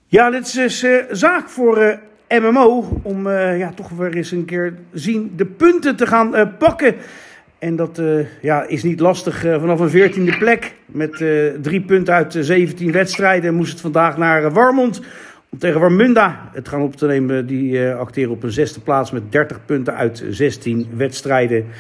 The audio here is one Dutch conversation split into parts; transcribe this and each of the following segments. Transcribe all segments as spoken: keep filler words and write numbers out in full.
Ja, dit is dus uh, zaak voor uh, M M O om uh, ja, toch weer eens een keer zien de punten te gaan uh, pakken. En dat uh, ja, is niet lastig. Uh, vanaf een veertiende plek met uh, drie punten uit uh, zeventien wedstrijden moest het vandaag naar uh, Warmond. Om tegen Warmunda het gaan op te nemen. Die uh, acteren op een zesde plaats met dertig punten uit zestien wedstrijden.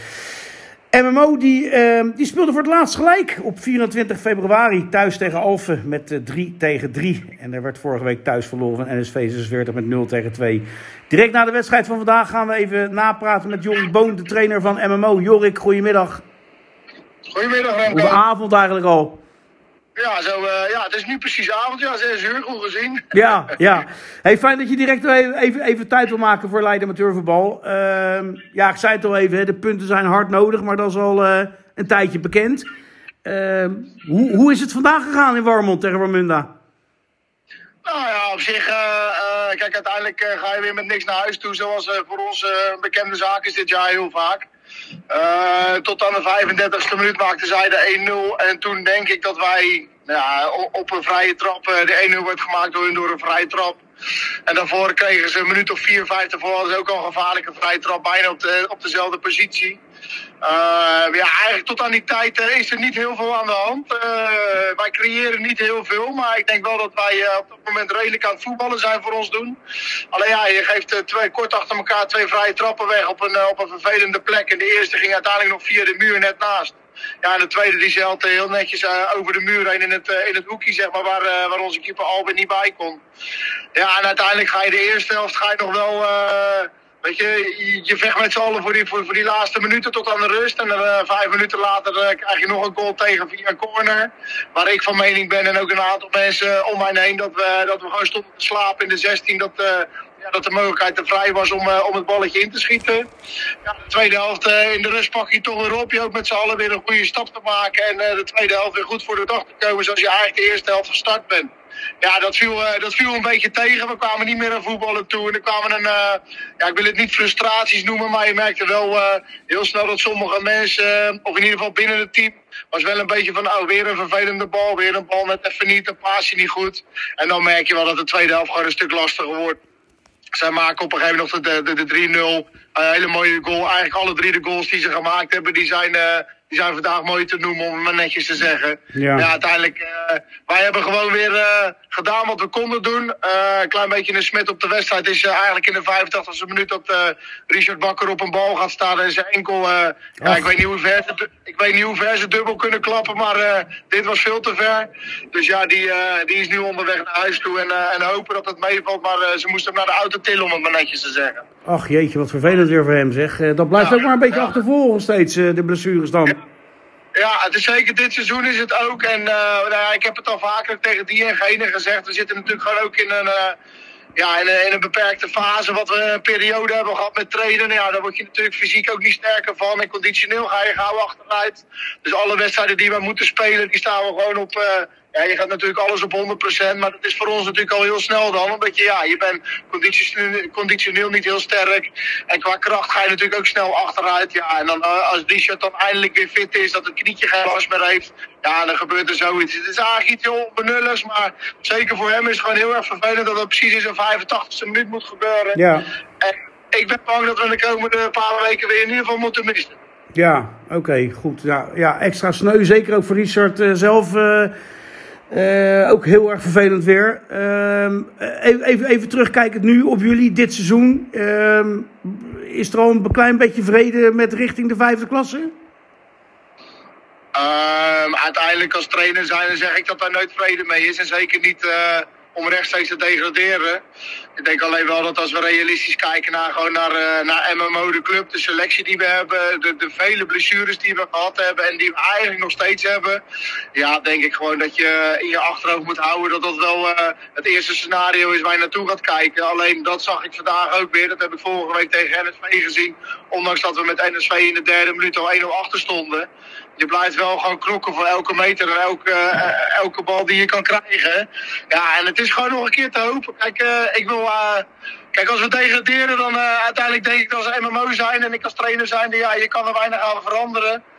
M M O die, uh, die speelde voor het laatst gelijk op vierentwintig februari thuis tegen Alphen met uh, drie tegen drie. En er werd vorige week thuis verloren van N S V zesenveertig met nul tegen twee. Direct na de wedstrijd van vandaag gaan we even napraten met Jorik Boon, de trainer van M M O. Jorik, goedemiddag. Goedemiddag Remco. Goedenavond eigenlijk al. Ja, zo, uh, ja, het is nu precies avond, ja, zes uur, goed gezien. Ja, ja. Hey, fijn dat je direct even, even, even tijd wil maken voor Leiden amateurvoetbal. Uh, ja, ik zei het al even, hè, de punten zijn hard nodig, maar dat is al uh, een tijdje bekend. Uh, hoe, hoe is het vandaag gegaan in Warmond tegen Warmunda? Nou ja, op zich, uh, uh, kijk, uiteindelijk uh, ga je weer met niks naar huis toe, zoals uh, voor ons uh, een bekende zaak is dit jaar heel vaak. Uh, tot aan de vijfendertigste minuut maakten zij de één nul. En toen denk ik dat wij ja, op een vrije trap, uh, de één nul werd gemaakt door hun door een vrije trap. En daarvoor kregen ze een minuut of vier, vijf daarvoor hadden ze ook al een gevaarlijke vrije trap, bijna op, de, op dezelfde positie. Uh, ja, eigenlijk tot aan die tijd uh, is er niet heel veel aan de hand. Uh, wij creëren niet heel veel, maar ik denk wel dat wij uh, op dat moment redelijk aan het voetballen zijn voor ons doen. Alleen ja, je geeft uh, twee, kort achter elkaar twee vrije trappen weg op een, uh, op een vervelende plek. En de eerste ging uiteindelijk nog via de muur net naast. Ja, en de tweede die zeilt uh, heel netjes uh, over de muur heen in het, uh, in het hoekje, zeg maar, waar, uh, waar onze keeper Albin niet bij kon. Ja, en uiteindelijk ga je de eerste helft ga je nog wel... Uh, Weet je, je vecht met z'n allen voor die, voor, voor die laatste minuten tot aan de rust. En dan uh, vijf minuten later uh, krijg je nog een goal tegen via een corner. Waar ik van mening ben en ook een aantal mensen uh, om mij heen dat we, dat we gewoon stonden te slapen in de zestien. Dat, uh, ja, dat de mogelijkheid te vrij was om, uh, om het balletje in te schieten. Ja, de tweede helft uh, in de rust pak je toch weer op. Je hoopt met z'n allen weer een goede stap te maken. En uh, de tweede helft weer goed voor de dag te komen zoals je eigenlijk de eerste helft gestart bent. Ja, dat viel, uh, dat viel een beetje tegen. We kwamen niet meer aan voetballen toe. En er kwamen een, uh, ja, ik wil het niet frustraties noemen, maar je merkte wel uh, heel snel dat sommige mensen, uh, of in ieder geval binnen het team, was wel een beetje van, oh, weer een vervelende bal, weer een bal net even niet, een paasje niet goed. En dan merk je wel dat de tweede helft gewoon een stuk lastiger wordt. Zij maken op een gegeven moment nog de, de, de drie nul. Een uh, hele mooie goal. Eigenlijk alle drie de goals die ze gemaakt hebben, die zijn... Uh, Die zijn vandaag mooi te noemen, om het maar netjes te zeggen. Ja, ja uiteindelijk, uh, wij hebben gewoon weer uh, gedaan wat we konden doen. Uh, een klein beetje een smet op de wedstrijd is uh, eigenlijk in de vijfentachtigste minuut dat uh, Richard Bakker op een bal gaat staan en zijn enkel... Uh, ja, ik weet niet hoe ver ze, ik weet niet hoe ver ze dubbel kunnen klappen, maar uh, dit was veel te ver. Dus ja, die, uh, die is nu onderweg naar huis toe en, uh, en hopen dat het meevalt. Maar uh, ze moesten hem naar de auto tillen, om het maar netjes te zeggen. Ach jeetje, wat vervelend weer voor hem zeg. Uh, dat blijft ja, ook maar een beetje ja. achtervolgen steeds, uh, de blessures dan. Ja. Ja, het is zeker dit seizoen is het ook. En uh, nou ja, ik heb het al vaker tegen die en gene gezegd. We zitten natuurlijk gewoon ook in een, uh, ja, in een, in een beperkte fase. Wat we een periode hebben gehad met trainen. Ja, daar word je natuurlijk fysiek ook niet sterker van. En conditioneel ga je gauw achteruit. Dus alle wedstrijden die we moeten spelen, die staan we gewoon op... Uh, ja, je gaat natuurlijk alles op honderd procent, maar dat is voor ons natuurlijk al heel snel dan. Omdat je, ja, je bent conditioneel, conditioneel niet heel sterk. En qua kracht ga je natuurlijk ook snel achteruit. Ja, en dan uh, als Richard dan eindelijk weer fit is, dat het knietje geen last meer heeft. Ja, dan gebeurt er zoiets. Het is eigenlijk iets heel benulligs, maar zeker voor hem is het gewoon heel erg vervelend dat het precies in zo'n vijfentachtigste minuut moet gebeuren. Ja. En ik ben bang dat we de komende paar weken weer in ieder geval moeten missen. Ja, oké, okay, goed. Ja, ja, extra sneu, zeker ook voor Richard uh, zelf... Uh... Uh, ook heel erg vervelend weer. Uh, even, even, even terugkijkend nu op jullie dit seizoen. Uh, is er al een klein beetje vrede met richting de vijfde klasse? Uh, uiteindelijk als trainer zijn zeg ik dat daar nooit vrede mee is. En zeker niet uh, om rechtstreeks te degraderen. Ik denk alleen wel dat als we realistisch kijken naar, gewoon naar, uh, naar M M O, de club, de selectie die we hebben, de, de vele blessures die we gehad hebben en die we eigenlijk nog steeds hebben. Ja, denk ik gewoon dat je in je achterhoofd moet houden dat dat wel uh, het eerste scenario is waar je naartoe gaat kijken. Alleen dat zag ik vandaag ook weer. Dat heb ik vorige week tegen N S V gezien. Ondanks dat we met N S V in de derde minuut al één nul achter stonden. Je blijft wel gewoon knokken voor elke meter en elke, uh, elke bal die je kan krijgen. Ja, en het is gewoon nog een keer te hopen. Kijk, uh, ik wil... Uh, kijk, als we degraderen, dan uh, uiteindelijk denk ik dat als M M O zijn en ik als trainer zijn, ja, je kan er weinig aan veranderen.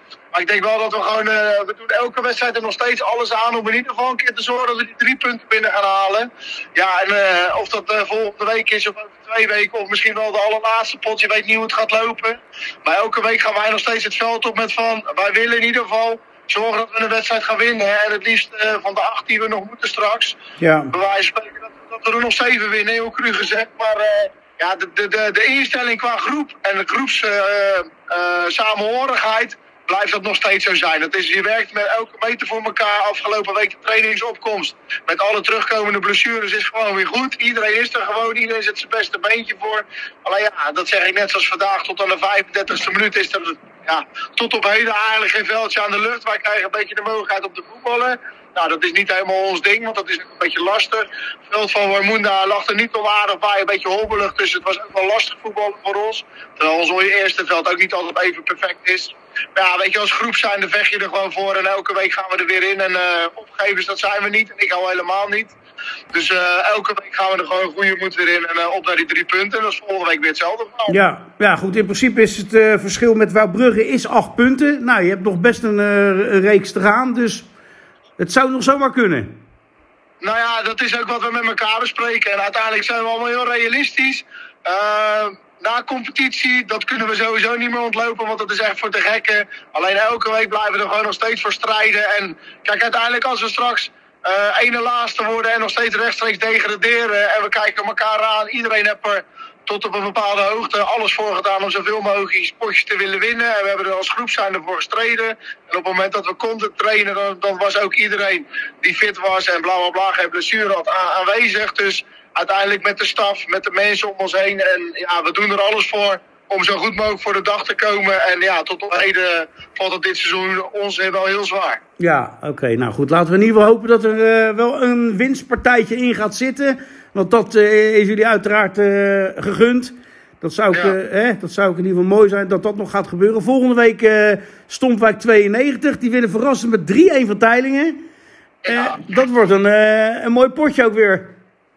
Maar ik denk wel dat we gewoon, uh, we doen elke wedstrijd er nog steeds alles aan om in ieder geval een keer te zorgen dat we die drie punten binnen gaan halen. Ja, en uh, of dat uh, volgende week is of over twee weken of misschien wel de allerlaatste pot, je weet niet hoe het gaat lopen. Maar elke week gaan wij nog steeds het veld op met van, wij willen in ieder geval zorgen dat we een wedstrijd gaan winnen. En het liefst uh, van de acht die we nog moeten straks. Ja. Bij wijze van spreken dat, dat we er nog zeven winnen, heel cru gezegd. Maar uh, ja, de, de, de, de instelling qua groep en de groeps uh, uh, samenhorigheid blijft dat nog steeds zo zijn. Dat is, je werkt met elke meter voor elkaar. Afgelopen week de trainingsopkomst met alle terugkomende blessures is gewoon weer goed. Iedereen is er gewoon. Iedereen zet zijn beste beentje voor. Alleen ja, dat zeg ik net zoals vandaag. Tot aan de vijfendertigste minuut is er ja, tot op heden eigenlijk geen veldje aan de lucht. Wij krijgen een beetje de mogelijkheid om te voetballen. Nou, dat is niet helemaal ons ding, want dat is ook een beetje lastig. Het veld van Warmunda lag er niet onwaardig bij, een beetje hobbelig. Dus het was ook wel lastig voetballen voor ons. Terwijl ons eerste veld ook niet altijd even perfect is. Maar ja, weet je, als groep zijn, dan vecht je er gewoon voor. En elke week gaan we er weer in. En uh, opgevers, dat zijn we niet. En ik al helemaal niet. Dus uh, elke week gaan we er gewoon goede moed weer in. En uh, op naar die drie punten. En dat is volgende week weer hetzelfde verhaal. Ja, ja, goed. In principe is het uh, verschil met Wouwbrugge is acht punten. Nou, je hebt nog best een, uh, een reeks te gaan. Dus het zou nog zomaar kunnen. Nou ja, dat is ook wat we met elkaar bespreken. En uiteindelijk zijn we allemaal heel realistisch. Uh, na competitie, dat kunnen we sowieso niet meer ontlopen, want dat is echt voor de gekken. Alleen elke week blijven we er gewoon nog steeds voor strijden. En kijk, uiteindelijk als we straks uh, ene laatste worden en nog steeds rechtstreeks degraderen en we kijken elkaar aan, iedereen heeft er tot op een bepaalde hoogte alles voor gedaan om zoveel mogelijk potjes te willen winnen. En we hebben er als groep zijn ervoor gestreden. En op het moment dat we konden trainen, dan, dan was ook iedereen die fit was en bla bla bla, geen blessure had aanwezig. Dus uiteindelijk met de staf, met de mensen om ons heen. En ja, we doen er alles voor om zo goed mogelijk voor de dag te komen. En ja, tot op heden valt het dit seizoen ons wel heel zwaar. Ja, oké. Okay, nou goed, laten we in ieder geval hopen dat er uh, wel een winstpartijtje in gaat zitten. Want dat uh, is jullie uiteraard uh, gegund. Dat zou, ik, ja. uh, hè, dat zou ik in ieder geval mooi zijn dat dat nog gaat gebeuren. Volgende week uh, Stompwijk tweeënnegentig. Die winnen verrassend met drie een van Teylingen. Ja. Uh, dat wordt een, uh, een mooi potje ook weer.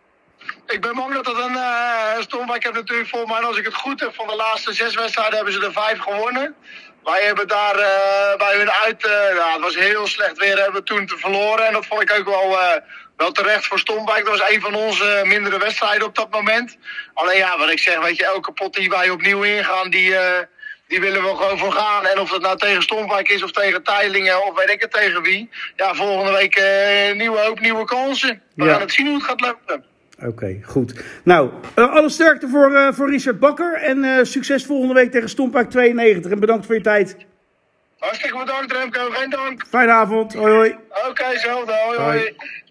Ik ben bang dat dat een uh, Stompwijk heeft natuurlijk voor mij, als ik het goed heb, van de laatste zes wedstrijden hebben ze er vijf gewonnen. Wij hebben daar uh, bij hun uit, uh, nou, het was heel slecht weer, hebben we toen te verloren. En dat vond ik ook wel, uh, wel terecht voor Stompwijk. Dat was een van onze mindere wedstrijden op dat moment. Alleen ja, wat ik zeg, weet je, elke pot die wij opnieuw ingaan, die, uh, die willen we gewoon voor gaan. En of dat nou tegen Stompwijk is of tegen Teylingen of weet ik het tegen wie. Ja, volgende week uh, nieuwe hoop, nieuwe kansen. We ja. gaan het zien hoe het gaat lopen. Oké, okay, goed. Nou, uh, alle sterkte voor, uh, voor Richard Bakker. En uh, succes volgende week tegen Stompwijk tweeënnegentig. En bedankt voor je tijd. Hartstikke bedankt, Remco. Geen dank. Fijne avond. Hoi, hoi. Oké, okay, zelfde. Hoi, hoi. hoi.